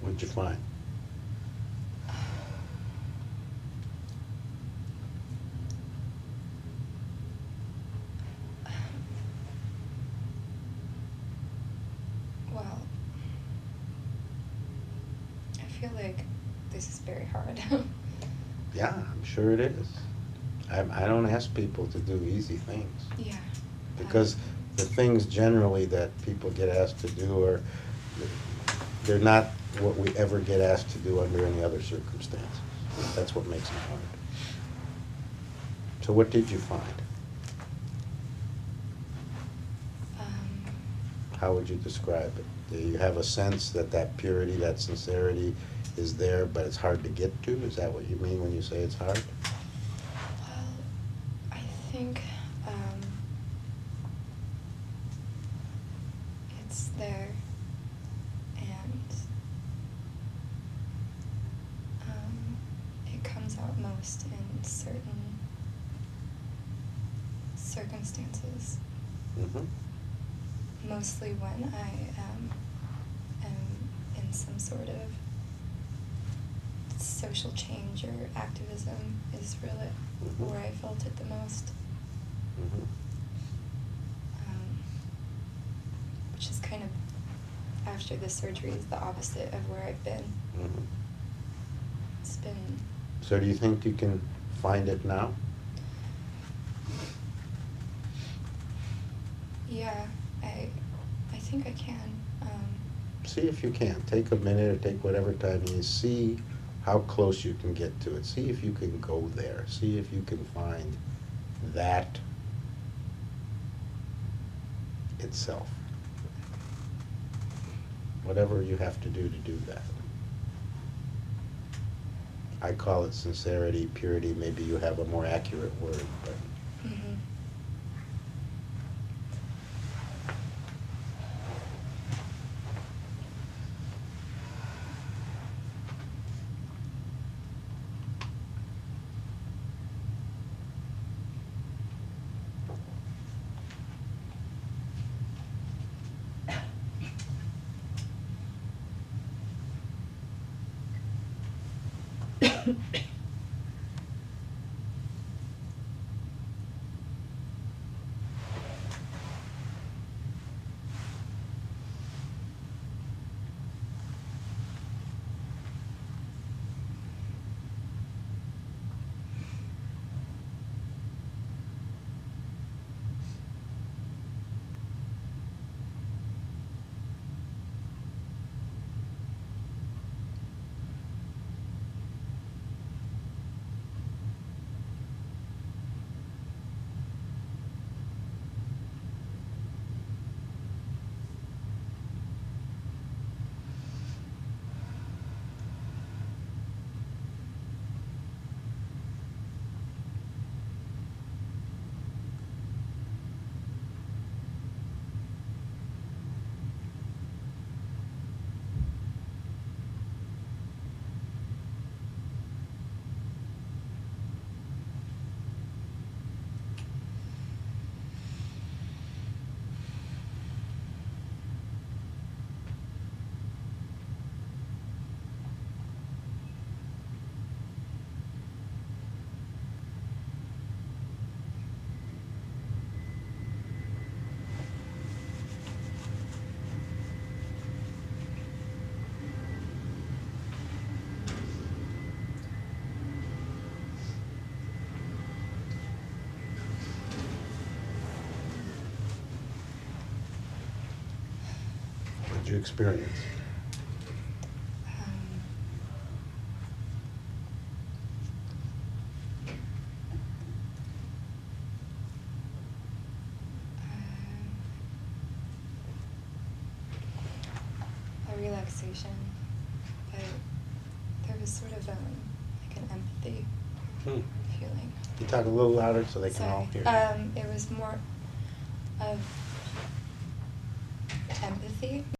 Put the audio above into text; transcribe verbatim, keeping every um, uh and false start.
What'd you find? Well, I feel like this is very hard. Yeah, I'm sure it is. I, I don't ask people to do easy things. Yeah. Because um, the things generally that people get asked to do are, they're not what we ever get asked to do under any other circumstances. That's what makes them hard. So what did you find? um, How would you describe it? Do you have a sense that that purity, that sincerity is there, but it's hard to get to? Is that what you mean when you say it's hard? well, I think um, it's there, and um, it comes out most in certain circumstances. Mm-hmm. Mostly when I um, am in some sort of social change or activism is really Mhm. where I felt it the most. Mm-hmm. Um, which is kind of, after the surgery, is the opposite of where I've been. Mm-hmm. It's been, So do you think you can find it now? yeah, I, I think I can. Um, See if you can. Take a minute or take whatever time you see how close you can get to it. See if you can go there. See if you can find that itself. Whatever you have to do to do that. I call it sincerity, purity. Maybe you have a more accurate word, but mhm. what did you experience? Um, um, a relaxation, but there was sort of um, like an empathy Hmm. feeling. You talk a little louder so they can all Sorry. hear you. Um, it was more of empathy.